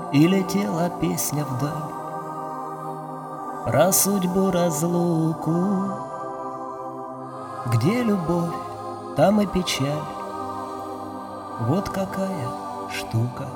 И летела песня вдаль про судьбу разлуку. Где любовь, там и печаль. Вот какая штука.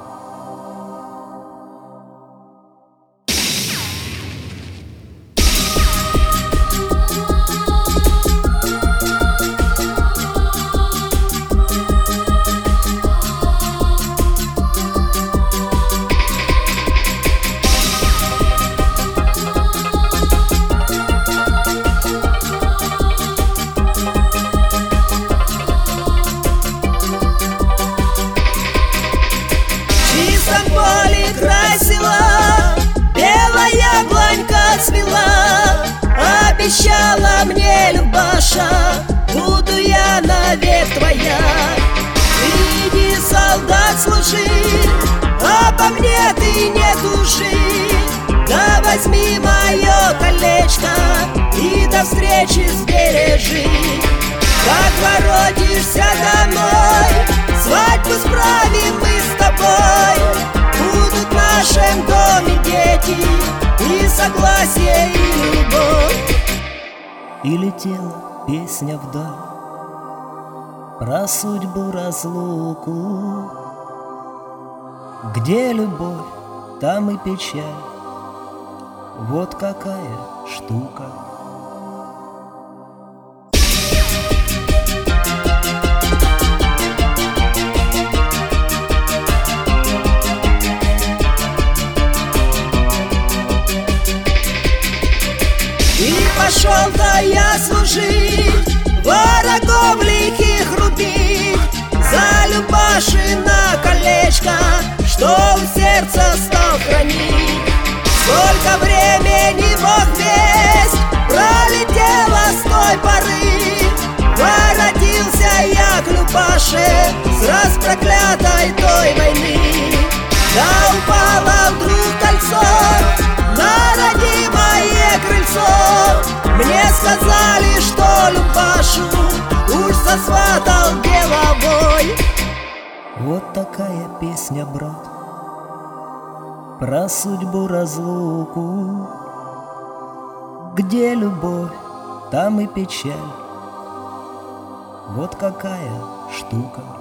Обещала мне Любаша, буду я навек твоя. Иди, солдат, служи, обо мне ты не тужи. Да возьми мое колечко и до встречи сбережи. Как воротишься домой, свадьбу справим мы с тобой. Будут в нашем доме дети, и согласие, и любовь. И летела песня вдаль про судьбу разлуку. Где любовь, там и печаль. Вот какая штука. Пошел-то я служить, врагов лихих рубить, за Любашино колечко, что в сердце стал хранить. Сколько времени, Бог весть, пролетело с той поры. Воротился я к Любаше с распроклятой той войны. Да упало вдруг кольцо на родимое крыльцо. Мне сказали, что Любашу уж сосватал деловой. Вот такая песня, брат, про судьбу разлуку. Где любовь, там и печаль. Вот какая штука.